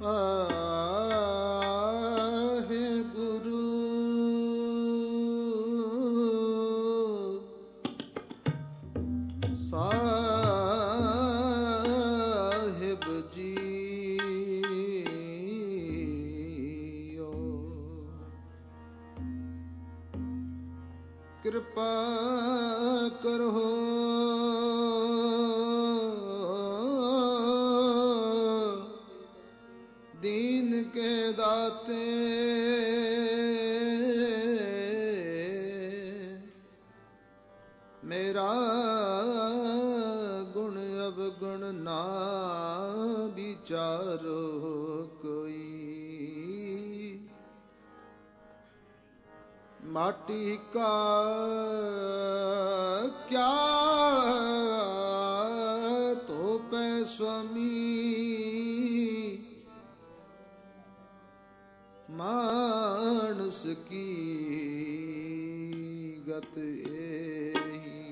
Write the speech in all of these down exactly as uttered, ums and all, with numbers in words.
ਸਾਹਿਬ JIO ਕਿਰਪਾ ਕਰੋ दीन के दाते मेरा गुण अवगुण ना विचारो कोई माटी का क्या तो पै स्वामी मानस की गत एही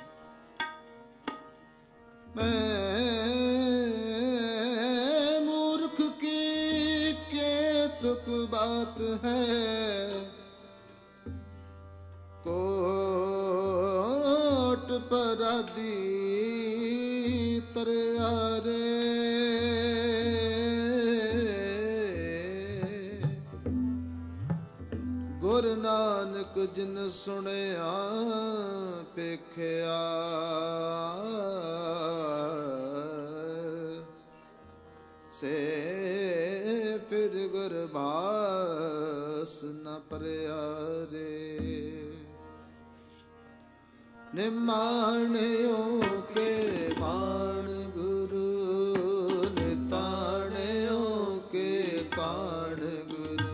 मैं मूर्ख की केतुक बात है कोट पराधी तरियारे गुर नानक जिन सुनिया पेखिया से फिर गुरबास न परियारे निमाणियों के बाण गुरु निताणियों के ताण गुरु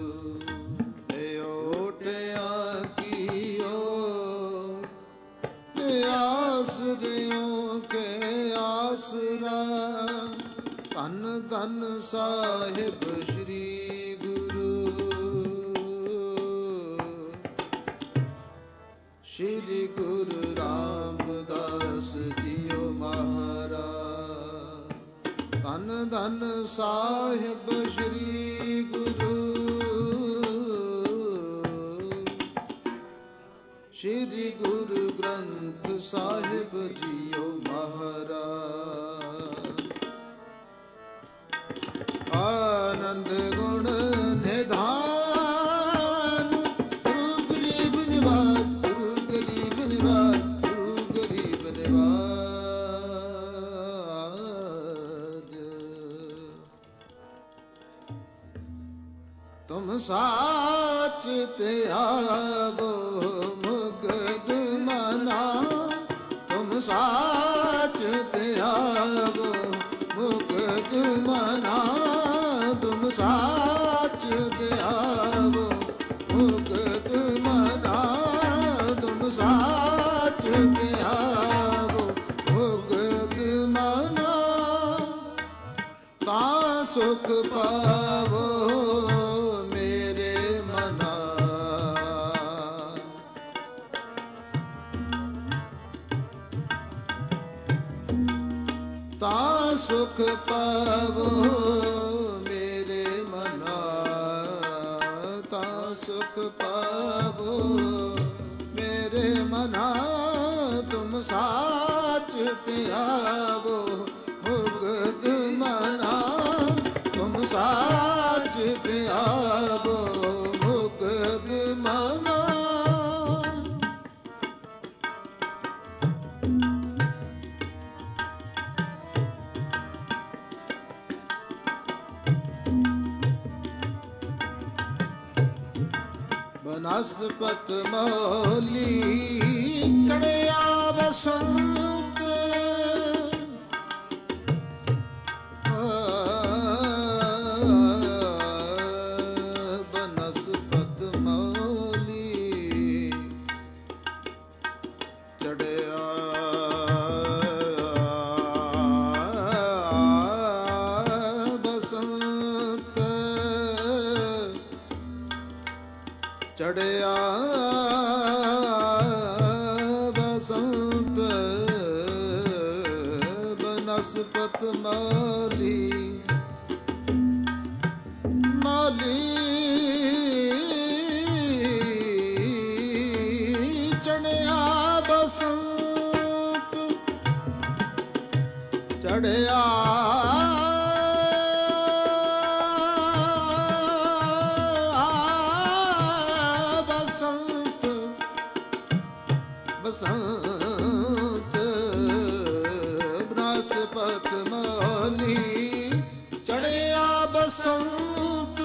आसरियों के आसरा धन धन साहिब श्री गुरु श्री गुरु रामदास जियो महाराज धन धन साहिब श्री गुरु श्री गुरु ग्रंथ साहिब जियो महाराज आनंद गुण निधान गुरु गरीब निवाज गुरु गरीब निवाज गुरु गरीब निवाज तुम साच ते आवो मुगद मना तुम साच ते आवो मुगद मना तुम साच ते आवो मुगद मना तुम साच ते आवो मुगद मना ता सुख पावो मेरे मना ता सुख पावो मेरे मना ता सुख पावो मेरे मना तुम साच ते आवो मुगद मना तुम साच ते आवो मुगद मना बनस्पत मौली चढ़िया बसंत बनस्पत मौली चढ़िया बसंत चढ़िया बसंत बनस्पत मौली ਬਸੰਤ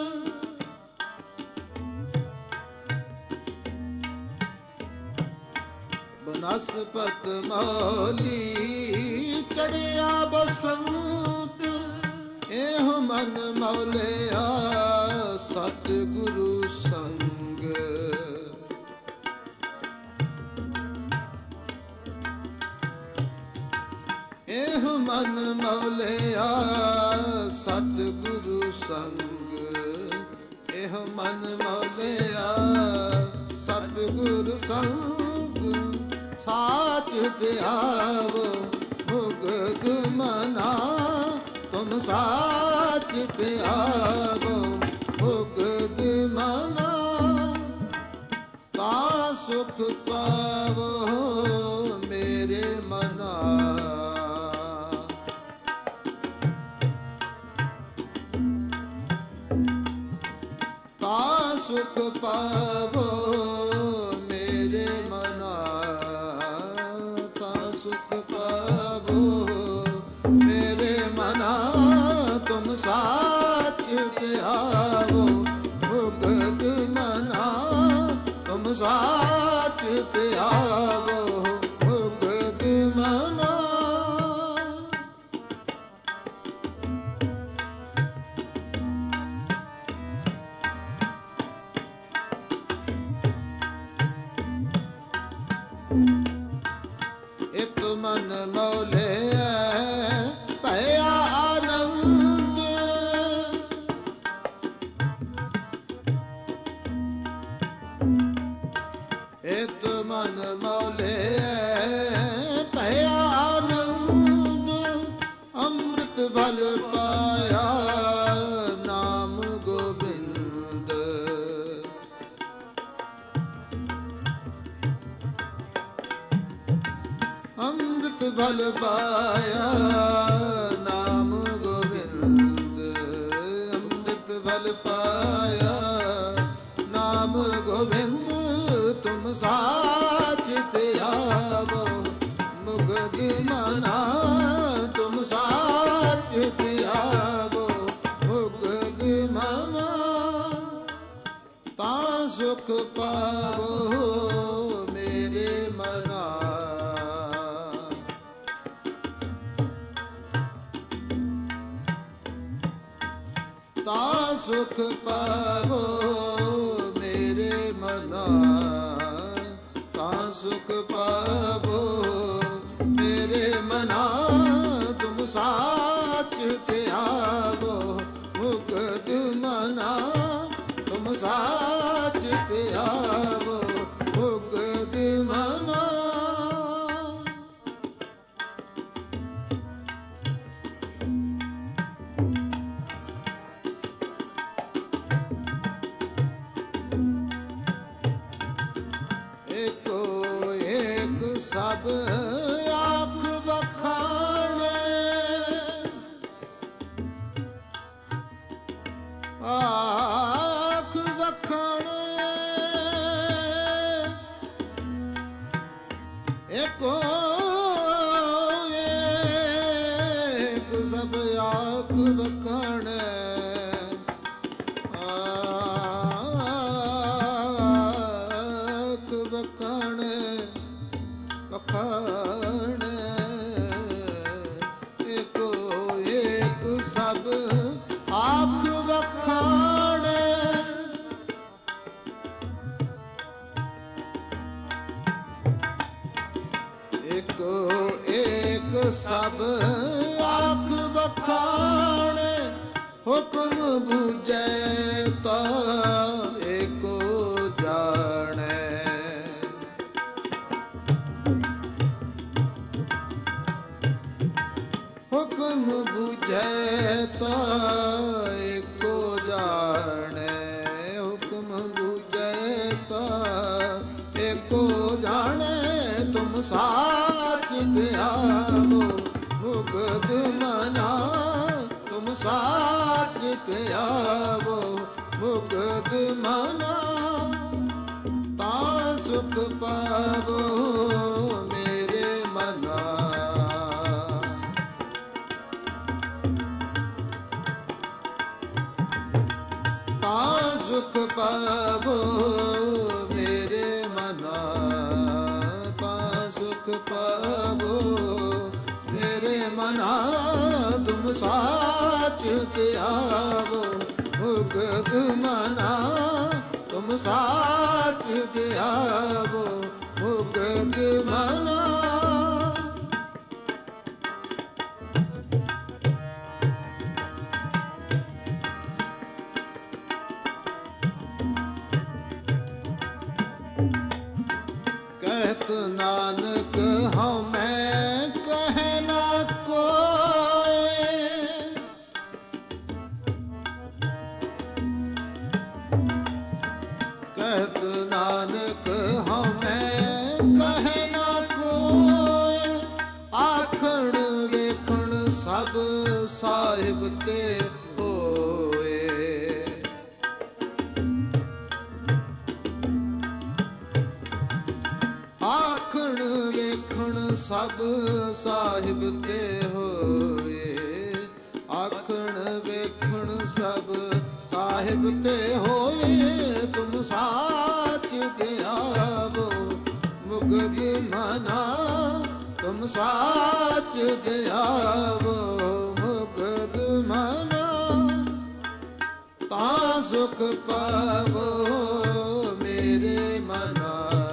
ਬਨਸਪਤ ਮੌਲੀ ਚੜਿਆ ਬਸੰਤ ਇਹ ਮਨ ਮੌਲਿਆ ਸਤਿਗੁਰੂ ਸੰਗ ਇਹ ਮਨ ਮੌਲਿਆ ਸਤਿਗੁਰੂ ਸੰਗ ਇਹ ਮਨ ਮੌਲਿਆ ਸਤਿਗੁਰੂ ਸੰਗ ਸਾਚ ਧਿਆਵੋ ਮੁਕਤ ਮਨਾ ਤੁਮ ਸਾਚ ਧਿਆਵੋ ਮੁਕਤ ਮਨਾ ਤਾ ਸੁਖ ਪਾਵੋ ਮੇਰੇ ਮਨਾ ਤਾ ਸੁਖ ਪਾਵੋ ਮੇਰੇ ਮਨਾ ਤਾ ਸੁਖ ਪਾਵੋ ਮੇਰੇ ਮਨਾ ਤੁਮ ਸਾਚ ਧਿਆਵੋ ਮੁਕਤ ਮਨਾ ਤੁਮ ਸਾਚ ਧਿਆਵੋ ਮੁਕਤ ਮਨਾ ਇਕ ਮਨ ਮੌਲਿਆ ਭਇਆ ਆਨੰਦ ਇਕ ਮਨ ਮੌਲਿਆ ਭਇਆ ਆਨੰਦ ਅੰਮ੍ਰਿਤ ਭਲ ਪਾਇਆ ਨਾਮ ਗੋਬਿੰਦ ਅੰਮ੍ਰਿਤ ਭਲ ਪਾਇਆ ਨਾਮ ਗੋਬਿੰਦ ਅੰਮ੍ਰਿਤ ਭਲ ਪਾਇਆ ਨਾਮ ਗੋਬਿੰਦ ਤੁਮ ਸਾਚ ਧਿਆਵੋ ਮੁਕਤ ਮਨਾ ਤੁਮ ਸਾਚ ਧਿਆਵੋ ਮੁਕਤ ਮਨਾ ਤਾ ਸੁਖ ਪਾਵੋ ਮੇਰੇ ਮਨਾ ਤਾ ਸੁਖ ਪਾਵੋ ਮੇਰੇ ਮਨਾ ਤਾ ਸੁਖ ਪਾਵੋ ਮੇਰੇ ਮਨਾ ਤੁਮ ਸਾਚ ਧਿਆਵੋ ਮੁਕਤ ਮਨਾ ਤੁਮ ਸਾਚ ਧਿਆਵੋ ਮੁਕਤ ਮਨਾ ਏਕੋ ਏਕ ਸਭ ਆਖ ਬਖਾਣੇ ਆਖ ਬਖਾਣੇ ਏਕੋ ਏਕ ਸਭ ਆਖ ਬਖਾਣੇ ਬਖਾਣੇ ਬਖਾਣੇ ਏਕੋ ਏਕ ਸਭ ਆਖ ਬਖਾਣੇ ਏਕੋ ਏਕ ਸਭ ਆਖ ਬਖਾਣੇ ਹੁਕਮ ਬੂਝੈ ਤਾ ਏਕੋ ਜਾਣੈ ਹੁਕਮ ਬੂਝੈ ਤਾ ਏਕੋ ਜਾਣੈ ਹੁਕਮ ਬੂਝੈ ਤਾ ਏਕੋ ਜਾਣੈ ਤੁਮ ਸਾਚ ਧਿਆਵੋ ਮੁਕਤ ਮਨਾ ਤੁਮ ਸਾਚ ਧਿਆਵੋ ਮੁਕਤ ਮਨਾ ਤਾ ਸੁਖ ਪਾਵੋ ਮੇਰੇ ਮਨਾ ਸੁਖ ਪਾਵੋ ਮੇਰੇ ਮਨਾ ਤਾਂ ਸੁਖ ਪਾਵੋ ਮੇਰੇ ਮਨਾ ਤੁਮ ਸਾਚ ਤੇ ਆਵੋ ਮੁਕਤ ਮਨਾ ਤੁਮ ਸਾਚ ਤੇ ਆਵੋ ਮੁਕਤ ਮਨਾ ਕਹਿਤ ਨਾਨਕ ਹਉ ਮੈਂ ਕਹਿ ਨਾ ਕੋਇ ਕਹਿਤ ਨਾਨਕ ਹਉ ਮੈਂ ਕਹਿ ਨਾ ਕੋਇ ਆਖਣ ਵੇਖਣ ਸਭ ਸਾਹਿਬ ਤੇ ਹੋਏ ਆਖਣ ਵੇਖਣ ਸਭ ਸਾਹਿਬ ਤੇ ਹੋਏ ਆਖਣ ਵੇਖਣ ਸਭ ਸਾਹਿਬ ਤੇ ਹੋਏ ਤੁਮ ਸਾਚ ਤੇ ਆਵੋ ਮੁਕਤ ਮਨਾ ਤੁਮ ਸਾਚ ਤੇ ਆਵੋ ਮੁਕਤ ਮਨਾ ਤਾਂ ਸੁਖ ਪਾਵੋ ਮੇਰੇ ਮਨਾ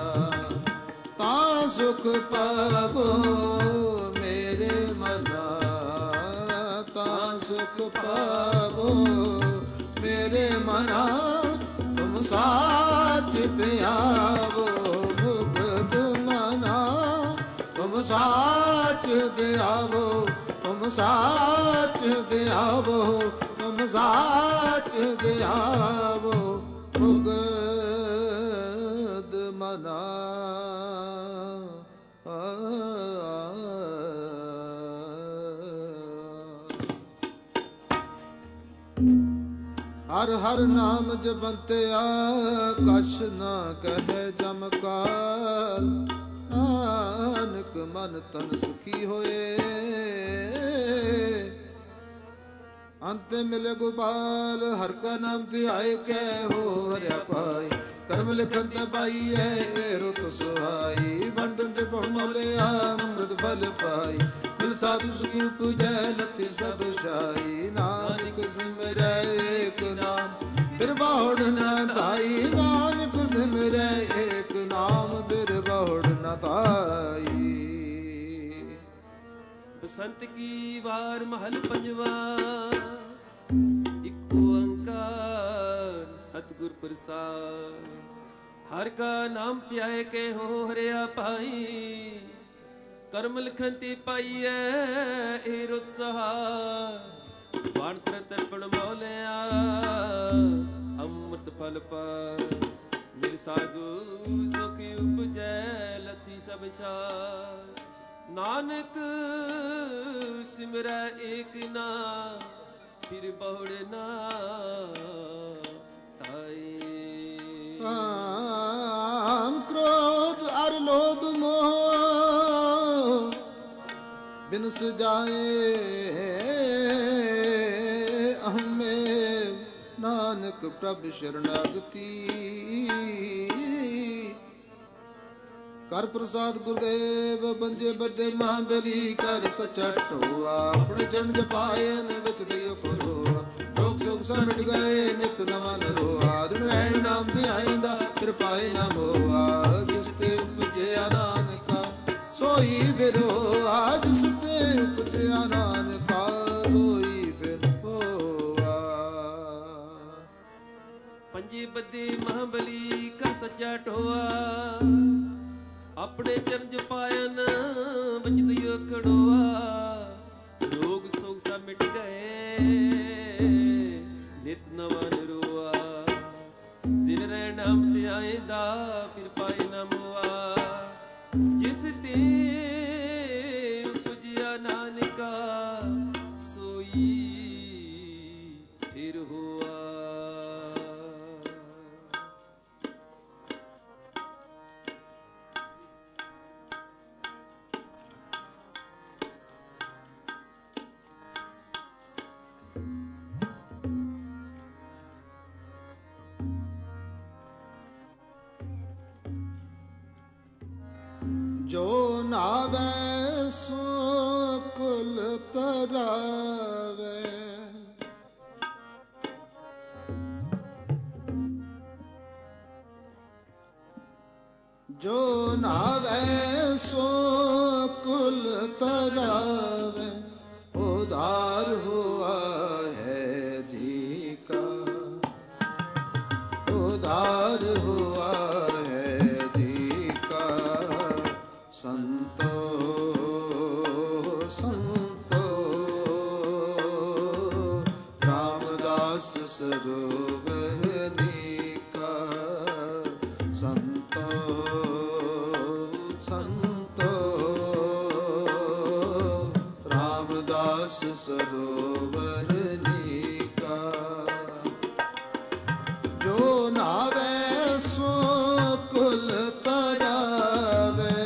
ਤਾਂ ਸੁਖ ਪਾਵੋ ਮੇਰੇ ਮਨਾ ਤਾਂ ਸੁਖ ਪਾਵੋ ਮੇਰੇ ਮਨਾ ਤੁਮ ਸਾਚ ਤੇ ਆਵੋ ਮੁਕਤ ਮਨਾ ਤੁਮ ਸਾਚ ਤੇ ਆਵੋ ਤੁਮ ਸਾਚ ਤੇ ਆਵੋ ਤੁਮ ਸਾਚ ਤੇ ਆਵੋ ਮੁਕਤ ਮਨਾ ਹਰ ਹਰ ਨਾਮ ਜਪੰਤਿਆ ਕਛ ਨਾ ਕਹਿ ਜਮ ਕਾਲ ਨਾਨਕ ਮਨ ਤਨ ਸੁਖੀ ਹੋਏ ਅੰਤ ਮਿਲੇ ਗੋਪਾਲ ਹਰ ਕਾ ਨਾਮ ਧਿਆਏ ਕਹਿ ਹੋ ਹਰਿਆ ਪਾਈ ਕਰਮ ਲਿਖਨ ਤੇ ਪਾਈਐ ਏ ਰੁਤ ਸੁਹਾਈ ਵੰਡਨ ਤੇ ਪਉ ਮੌਲਿਆ ਅੰਮ੍ਰਿਤ ਫਲ ਪਾਈ ਦਿਲ ਸਾਧੂ ਸੁਖੀ ਪੂਜੈ ਲਥਿ ਸਭ ਸ਼ਾਈ ਨਾਨਕ ਸਿਮਰੈ ਏਕ ਨਾਮ ਫਿਰ ਬਹੁੜ ਨ ਧਾਈ ਨਾਨਕ ਸਿਮਰੈ ਏਕ ਨਾਮ ਫਿਰ ਬਹੁੜ ਨ ਧਾਈ ਬਸੰਤ ਕੀ ਵਾਰ ਮਹਲ ਪੰਜਵਾ ਇੱਕ ਓੰਕਾਰ ਸਤਿਗੁਰ ਪ੍ਰਸਾਦ ਹਰ ਕਾ ਨਾਮ ਧਿਆਏ ਕੇ ਹੋ ਹਰਿਆ ਭਾਈ ਕਰਮ ਲਿਖਨ ਤੇ ਪਾਈਐ ਏ ਰੁਤ ਸਹਾਈ ਵਾਣ ਕਰ ਤਰਪਣ ਮੌਲਿਆ ਅੰਮ੍ਰਿਤ ਫਲ ਪਾਇ ਮਿਲ ਸਾਧੂ ਸੁਖੀ ਉਪਜੈ ਲਥੀ ਸਭ ਛਾਇ ਨਾਨਕ ਸਿਮਰੈ ਏਕ ਨਾਮ ਫਿਰ ਬਹੁੜ ਨਾ ਧਾਈ ਕਾਮ ਕ੍ਰੋਧ ਅਰ ਲੋਭ ਮੋਹ ਬਿਨਸ ਜਾਏ ਅਹਮੇ ਨਾਨਕ ਪ੍ਰਭ ਸ਼ਰਨਾਗਤੀ ਕਰ ਪ੍ਰਸਾਦ ਗੁਰਦੇਵ ਬੰਜੇ ਬੱਦੇ ਮਹਾਬਲੀ ਕਰ ਸੱਚਾ ਢੋਆ ਆਪਣੇ ਚਰਨ ਜਪਾਇਨ ਵਿੱਚ ਦਿਓ ਖੋਆ ਲੋਕ ਸੁਖ ਸਮਿਟ ਗਏ ਨਿਤ ਨਵਾਂ ਨਰੋਆ ਦਿਨ ਰਹਿਣ ਨਾਮ ਧਿਆਇਂਦਾ ਫਿਰ ਪਾਏ ਨਾ ਮੋਆ ਜਿਸ ਤੇ ਉਪਜਿਆ ਨਾਨਕਾ ਸੋਈ ਫਿਰੋਆ ਜਿਸ ਤੇ ਉਪਜਿਆ ਨਾਨਕਾ ਸੋਈ ਫਿਰ ਹੋਆ ਪੰਜੇ ਬੱਦੇ ਮਹਾਬਲੀ ਕਰ ਸੱਚਾ ਢੋਆ ਆਪਣੇ ਚਰਨ ਜਪਾਇਨ ਵਿੱਚ ਦਿਓ ਖੜੋਆ ਰੋਗ ਸੋਗ ਸਭ ਮਿਟ ਗਏ ਨਿਤ ਨਵਾਂ ਨਰੋਆ ਦਿਨ ਰਹਿ ਨਾਮ ਧਿਆਇਂਦਾ ਫਿਰ ਪਾਏ ਨਾ ਮੋਆ ਜਿਸ ਤੇ ਉਪਜਿਆ ਨਾਨਕਾ ਸੋਈ ਫਿਰ ਹੋਆ जो नावे सो कुल तरावे। जो नावे सो कुल तरावे, उधार हुआ है जी का, उधार हुआ है जी का। संतो संतो रामदास सरोवर नीका। संतो संतो रामदास सरोवर नीका। जो नावे सो कुल तरावे,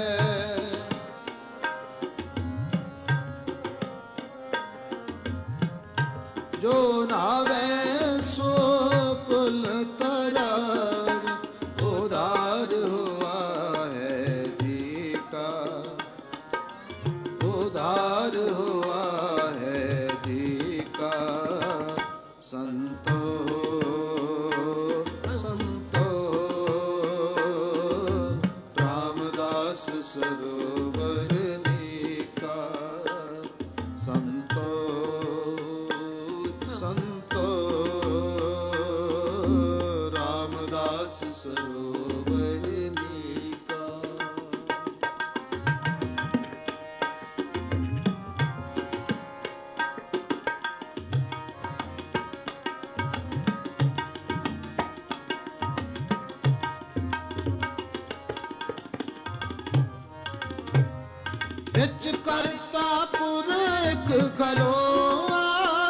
जो नावे सो कुल तरावे, उधार हुआ है जी का, उधार हुआ है जी का। संतो संतो रामदास सरोवर नीका। संतो संतो रामदास सरोवर नीका। विच करता पुरख खलोआ,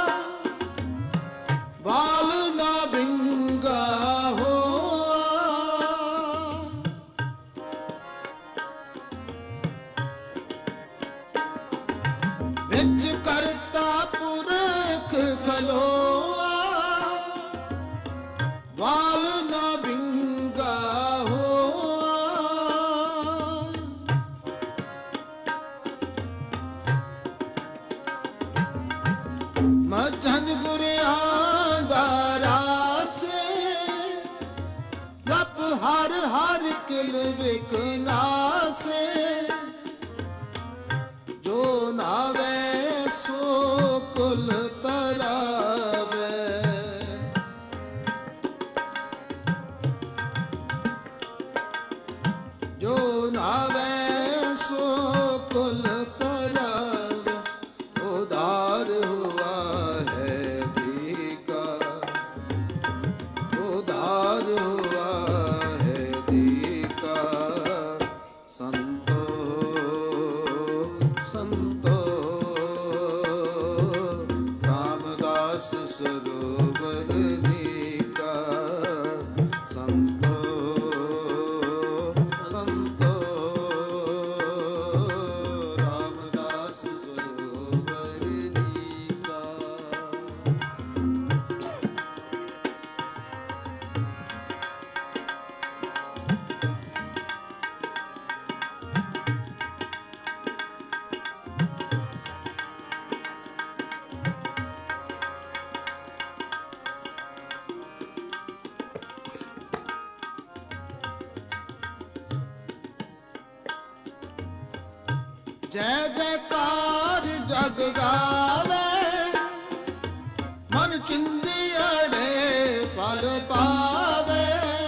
बाल ना बिंगा होआ। विच करता पुरख खलोआ, बाल ना बिंगा होआ। मझन गुरियां दारा से, जप हर हर किल विकना से। जो नावे सो कुल तरावे, जो नावे सो कुल तरावे, उधार हुआ है जी का, उधार हुआ है जी का। संतो संतो रामदास सरोवर नीका। संतो संतो रामदास सरोवर नीका। जय जयकार जग गावे, मन चिंदियड़े फल पावे।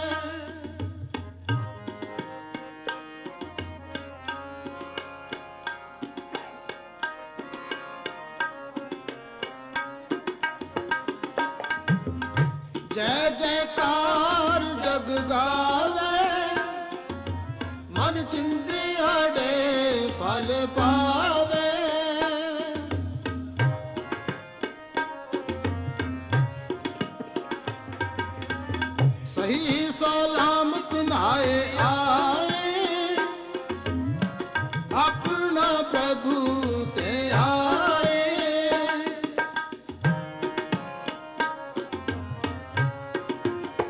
जय जयकार जग गावे, मन चिंदियड़े फल पावे। सही सलामत नाए आए, अपना प्रभु ते आए।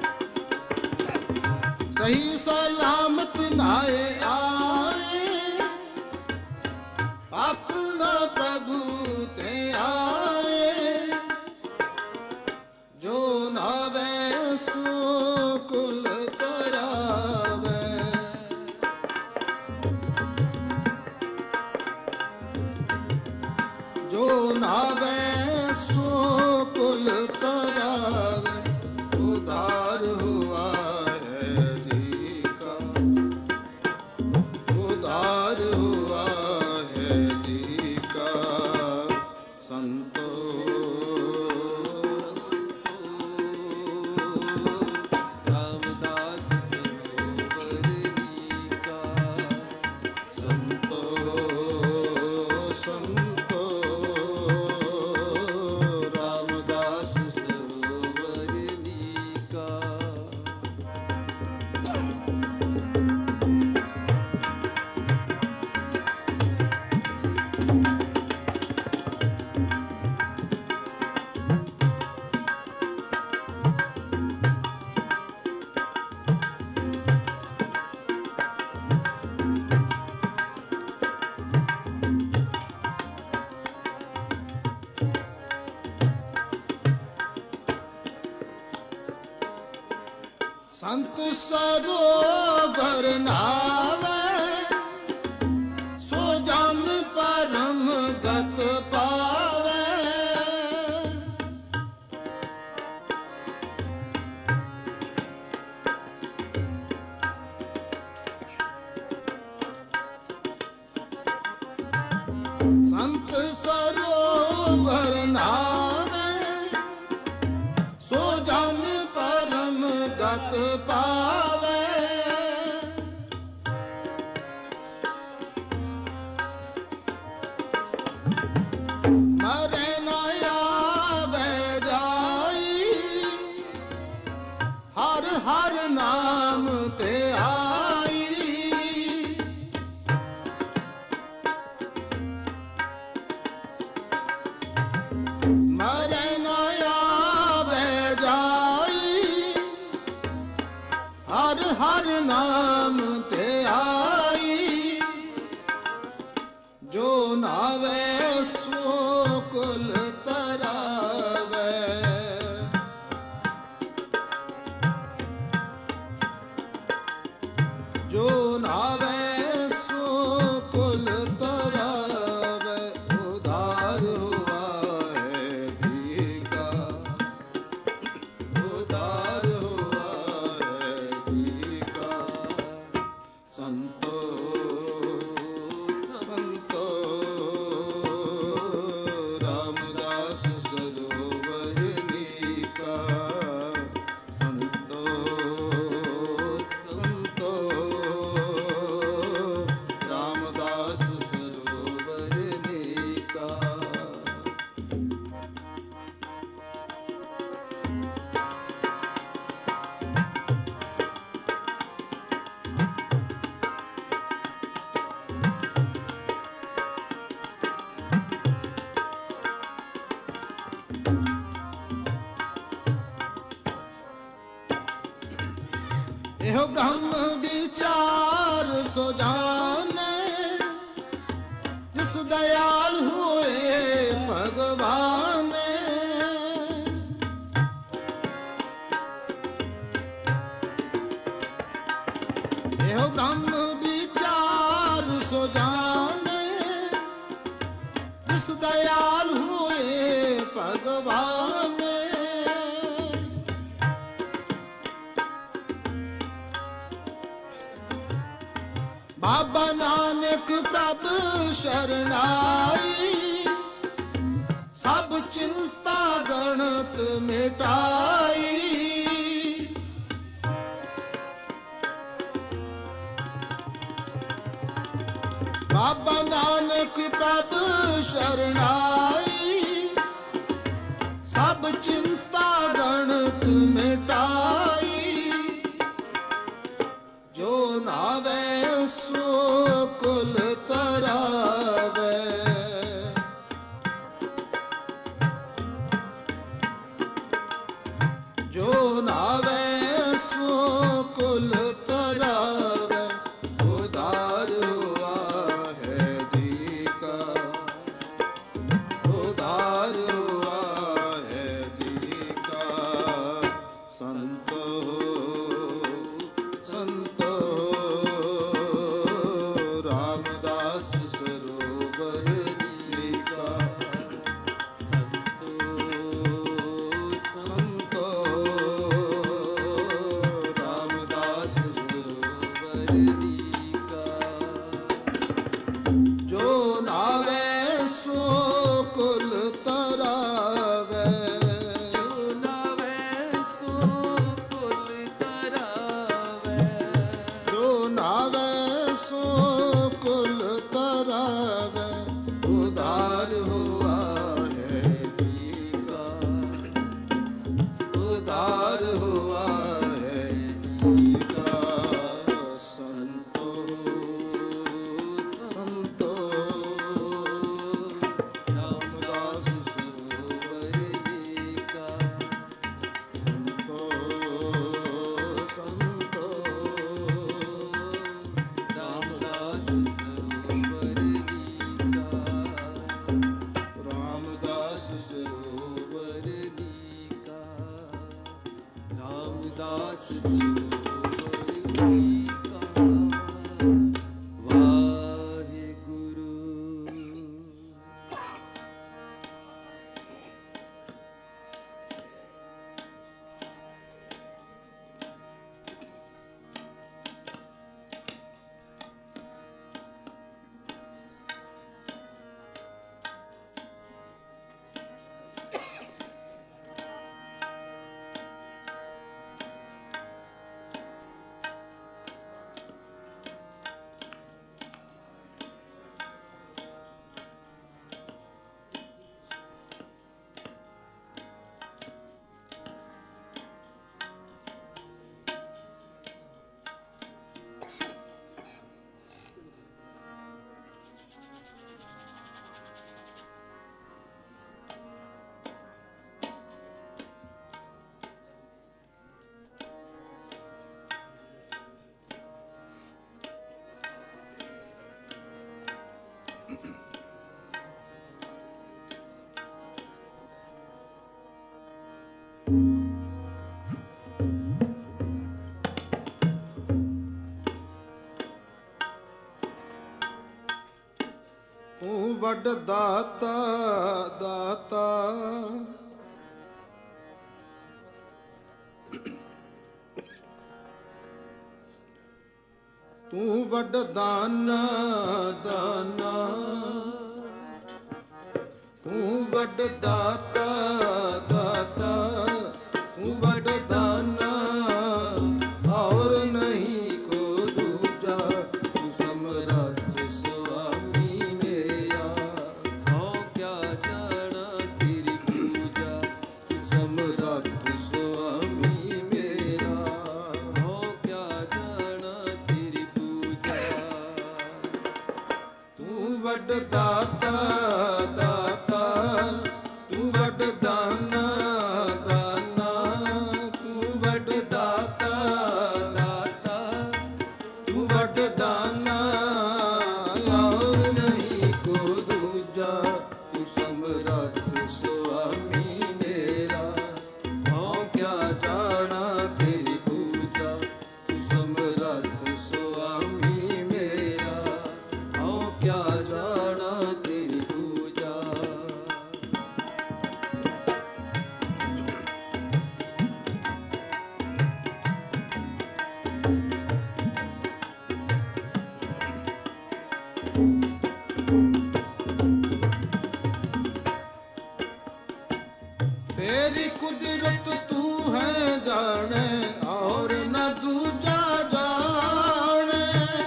सही सलामत नाए आए, ਨਾਵੇ ਸੋ ਕੁਲ ਤਰਾਵੇ। ਜੋ ਨਾਵੇ ਸੋ ਕੁਲ ਤਰਾਵੇ, ਉਧਾਰ ਹੁਆ ਹੈ ਜੀ ਕਾ, ਉਧਾਰ ਹੁਆ ਹੈ ਜੀ ਕਾ। ਸੰਤੋ ਸੰਤ ਸਰੋਵਰ ਨਾਵੇ, ਸੋ ਜਨ ਪਰਮ ਗਤ ਪਾਵੇ। ਸੰਤ ਸਰੋਵਰ ਨਾਵੇ, ਸੋ ਜਨ ਪਰਮ ਗਤ ਪਾਵੇ। ਮਰੇ ਨ ਆਵੇ ਜਾਈ, ਹਰ ਹਰ ਨਾਮ ਤੇ ਆਈ। ਮਰੇ ਨ ਆਵੇ ਜਾਈ, ਹਰ ਹਰ ਨਾਮ ਤੇ ਆਈ। ਜੋ ਨਾਵੇ ਸੋ ਕੁਲ ਤਰਾਵੇ। ਜੋ ਨਾਵੇ ਸੋ ਕੁਲ ਤਰਾਵੇ, ਉਧਾਰ ਹੁਆ ਹੈ ਜੀ ਕਾ, ਉਧਾਰ ਹੁਆ ਹੈ ਜੀ ਕਾ। ਸੰਤੋ ਸੰਤੋ ਰਾਮਦਾਸ ਸਰੋਵਰ ਨੀਕਾ। ਸੰਤੋ ਸੰਤੋ ਰਾਮਦਾਸ ਸਰੋਵਰ ਨੀਕਾ। ਇਹੋ ਬ੍ਰਹਮ ਵਿਚਾਰ ਸੋ ਜਾਣੇ, ਜਿਸ ਦਇਆਲ ਹੋਏ ਭਗਵਾਨ। ਇਹੋ ਬ੍ਰਹਮ ਵਿਚਾਰ ਸੋ ਜਾਣੇ, ਜਿਸ ਦਇਆਲ ਹੋਏ ਭਗਵਾਨ। ਬਾਬਾ ਨਾਨਕ ਪ੍ਰਭ ਸ਼ਰਨਾਈ, ਸਭ ਚਿੰਤਾ ਗਣਤ ਮਿਟਾਈ। ਬਾਬਾ ਨਾਨਕ ਪ੍ਰਭ ਸ਼ਰਨਾਈ, ਸਭ ਚਿੰਤਾ ਗਣਤ ਮਿਟਾਈ। ਜੋ ਨਾਵੇ ਸੋ ਕੁਲ ਤਰਾਵੇ। ਜੋ ਨਾਵੇ ਸੋ ਕੁਲ ਤਰਾਵੇ, ਉਧਾਰ ਹੁਆ ਹੈ ਜੀ ਕਾ, ਉਧਾਰ ਹੁਆ ਹੈ ਜੀ ਕਾ। पार हुआ है जी का। संतो संतो रामदास सरोवर जी का। संतो संतो रामदास सरोवर जी का। रामदास सरोवर जी का। रामदास सरोवर जी का। वाहिगुरु। ਤੂੰ ਵੱਡ ਦਾਤਾ ਦਾਤਾ। ਤੂੰ ਵੱਡ ਦਾਨਾ ਦਾਨਾ। ਤੂੰ ਵੱਡ ਦਾਤਾ ਦਾਤਾ। ਤੂੰ ਵੱਡ ਦਾਨਾ ਔਰ ਨਹੀਂ ਕੋ ਦੂਜਾ। ਤੂੰ ਸਮਰੱਥ ਸੁਆਮੀ ਮੇਰਾ। ਹਉ ਕਿਆ ਜਾਣਾ ਤੇਰੀ ਪੂਜਾ। ਤੂੰ ਸਮਰੱਥ ਸੁਆਮੀ ਮੇਰਾ। ਹਉ ਕਿਆ ਜਾਣਾ ਤੇਰੀ ਪੂਜਾ। ਤੂੰ ਵੱਡ ਦਾਤਾ ਦਾਤਾ। ਤੂੰ ਵੱਡ ਦਾਨਾ ਦਾਨਾ। ਤੂੰ ਵੱਡ ਦਾਤਾ ਦਾਤਾ। ਤੂੰ ਵੱਡ ਦਾਨਾ ਔਰ ਨਹੀਂ ਕੋ ਦੂਜਾ। ਤੂੰ ਸਮਰੱਥ ਸੁਆਮੀ ਮੇਰਾ। ਹਉ ਕਿਆ ਜਾਣਾ ਤੇਰੀ ਪੂਜਾ। ਤੂੰ ਸਮਰੱਥ ਸੁਆਮੀ ਮੇਰਾ। ਹਉ ਕਿਆ ਜਾਣਾ ਤੇਰੀ ਪੂਜਾ। तेरी कुदरत तू है जाने और न दूजा जाने।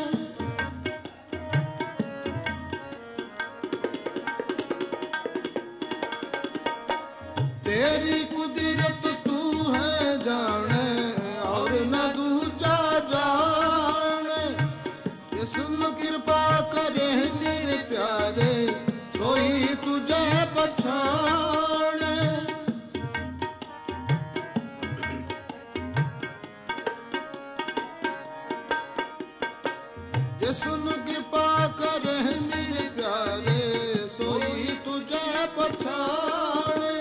तेरी कुदरत तू है जाने और न दूजा जाने। इसनु कृपा करे मेरे प्यारे सोई तुझे पछाने। जिसनु कृपा करे मेरे प्यारे सोई तुझे पछाने।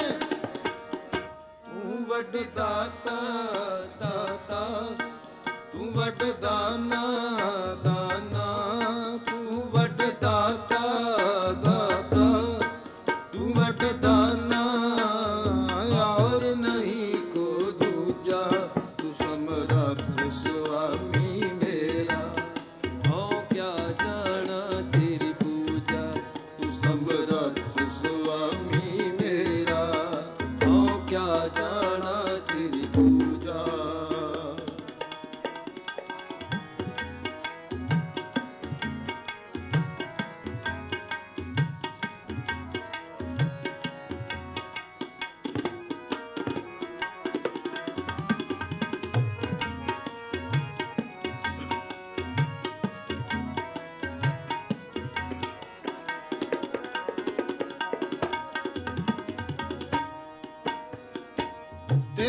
तू ਵੱਡ ਦਾਤਾ ਦਾਤਾ। ਤੂੰ ਵੱਡ ਦਾਨਾ ਦਾਨਾ। ਤੂੰ ਵੱਡ ਦਾਤਾ ਦਾਤਾ। ਤੂੰ ਵੱਡ ਦਾਨਾ ਔਰ ਨਹੀਂ ਕੋ ਦੂਜਾ। ਤੂੰ ਸਮਰੱਥ ਸੁਆਮੀ ਮੇਰਾ। ਹਉ ਕਿਆ ਜਾਣਾ ਤੇਰੀ ਪੂਜਾ। ਤੂੰ ਸਮਰੱਥ ਸੁਆਮੀ ਮੇਰਾ। ਹਉ ਕਿਆ ਜਾਣਾ ਤੇਰੀ ਪੂਜਾ।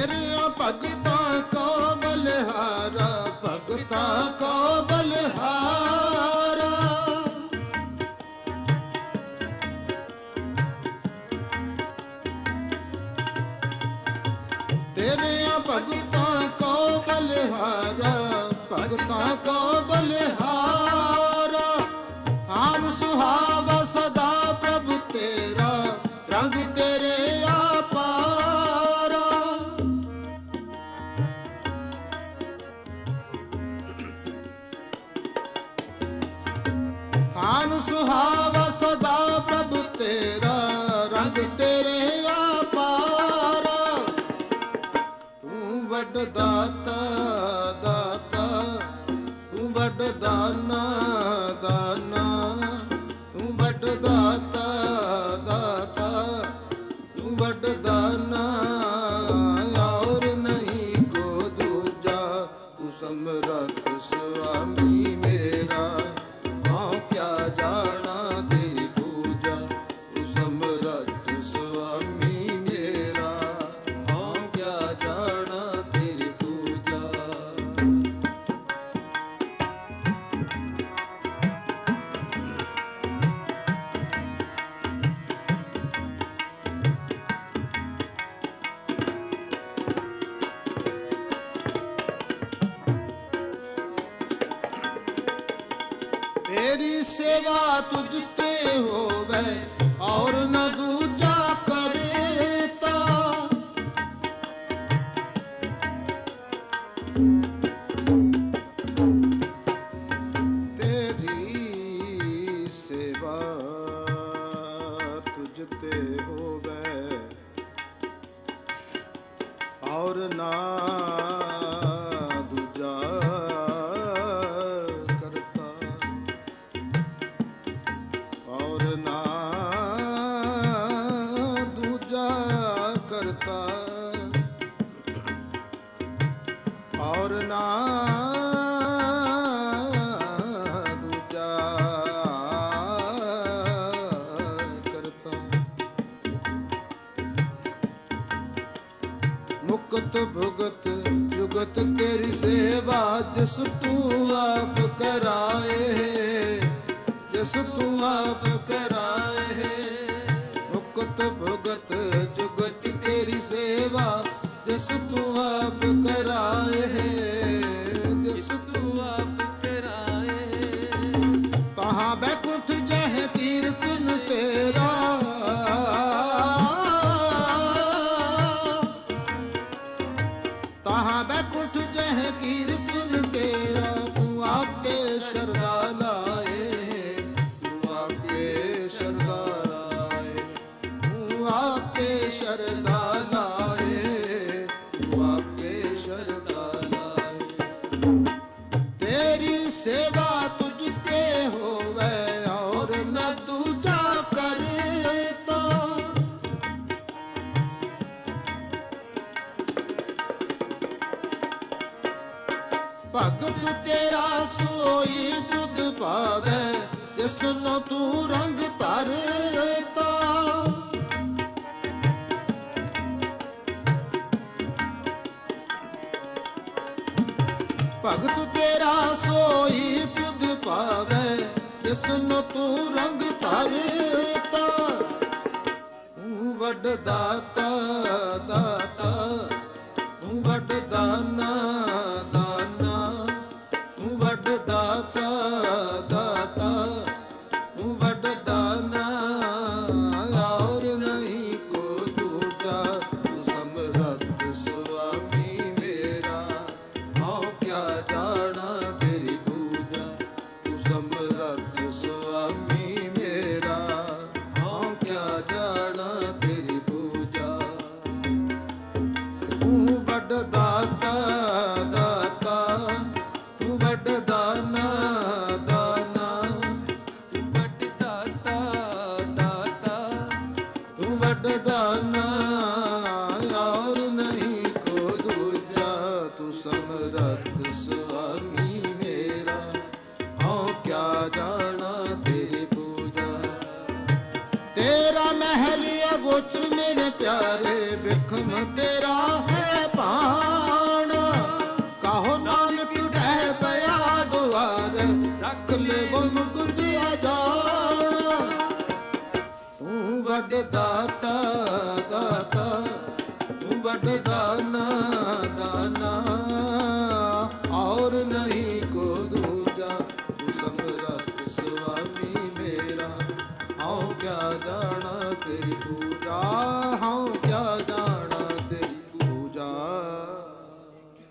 ਤੇਰੇ ਭਗਤਾਂ ਕੋ ਬਲਿਹਾਰਾ, ਭਗਤਾਂ ਕੋ ਬਲਿਹਾਰਾ। ਤੇਰੇ ਭਗਤਾਂ ਕੋ ਬਲਿਹਾਰਾ, ਭਗਤਾਂ ਕੋ ਬਲਿਹਾਰਾ। ਆਨ ਸੁਹਾਵਾ ਸਦਾ ਪ੍ਰਭ ਤੇਰਾ, ਰੰਗ ਤੇਰੇ ਆਪਾਰਾ। ਆਨ ਸੁਹਾਵਾ ਸਦਾ ਪ੍ਰਭ ਤੇਰਾ, ਰੰਗ ਤੇਰੇ ਆਪਾਰਾ। ਤੂੰ ਵੱਡ ਦਾਤਾ ਦਾਤਾ, ਤੂੰ ਵੱਡ ਦਾਨਾ ਦਾਨਾ। ਤੂੰ ਵੱਡ ਦਾਤਾ ਦਾਤਾ, ਤੂੰ ਵੱਡ ਦਾਨਾ। ਔਰ ਨਹੀਂ ਕੋ ਦੂਜਾ, ਤੂੰ ਸਮਰੱਥ ਸੁਆਮੀ ਮੇਰਾ। ਹਾਂ ਕਿਆ ਜਾਣਾ ਤੇਰੀ ਪੂਜਾ, ਤੂੰ ਸਮਰੱਥ ਸੁਆਮੀ ਮੇਰਾ। ਹਾਂ ਕਿਆ ਜਾਣਾ ਤੇਰੀ ਪੂਜਾ। तेरी सेवा तुझ ते होवे, और न दूजा करता। तेरी सेवा तुझ ते होवे, और ना दूजा करता। और ना दूजा करता, और ना दूजा करता। मुक्त भुगत जुगत तेरी सेवा, जिस तू आप कराए, जिस तू आप कराए। मुक्त भुगत जुगत तेरी सेवा, जिस तू आप कराए, जिस तू आप कराए। कहाँ बैकुंठ जह कीर्तन तेरा, तहाँ बैकुंठ जह कीर्तन तेरा। तू आपे शरदा लाए, तू आपे शरदा लाए, तू आपे शरदा लाए, तू आपे शरदा लाए। तेरी सेवा तुझ ते होवे, और न दूजा करता। भगत तेरा सोई तुध पावे, जिसनो तू रंग तरता। भगत तेरा सोई तुध पावे, जिसनो तू रंग तरता। तू वड दाता दाता, तू वड दाना दाना। तू वड दाता दाता, तू वड दाना। और नहीं को दूजा, तू समरथ स्वामी मेरा। हाँ क्या जाना तेरी पूजा, तू समरथ स्वामी मेरा। हाँ क्या जाना तेरी पूजा। तू वड दाता दाता, तू वड दाना दाना। तू वड दाता दाता, तू वड दाना। और नहीं को दूजा, तू समरथ स्वामी मेरा। हाँ क्या जाना तेरी पूजा। तेरा महल अगोचर मेरे प्यारे, बिखम तेरा है ਵੱਡ ਦਾਤਾ ਦਾਤਾ, ਤੂੰ ਵੱਡ ਦਾਨਾ ਦਾਨਾ, ਔਰ ਨਹੀਂ ਕੋ ਦੂਜਾ, ਤੂੰ ਸਮਰੱਥ ਸੁਆਮੀ ਮੇਰਾ, ਆਉ ਕਿਆ ਜਾਣਾ ਤੇਰੀ ਪੂਜਾ।